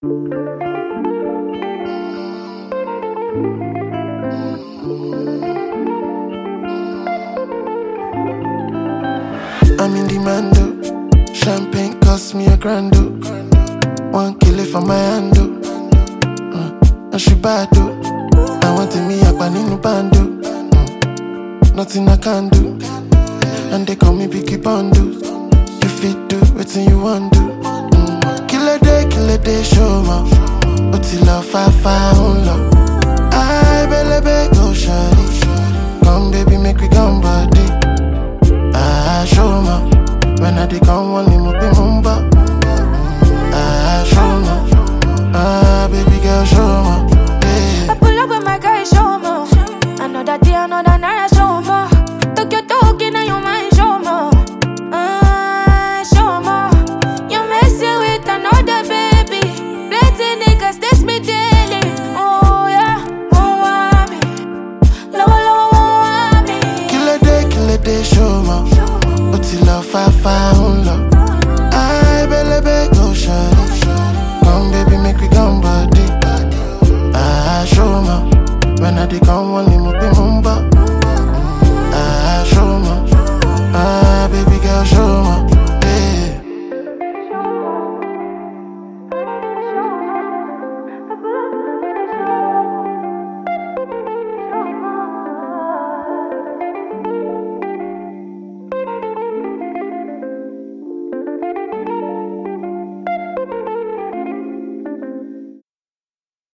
I'm in demand, oh. Champagne cost me a grand, oh. One kill it for my hand, oh. And she bad, oh. I want me up and in the band, oh. Nothing I can do. And they call me Biggie Bandu. You fit do whatever you want do. Kill a day, show ma. But till love, far, love. I believe go shawty. Come baby, make we come body. I show ma. When I dey come, one more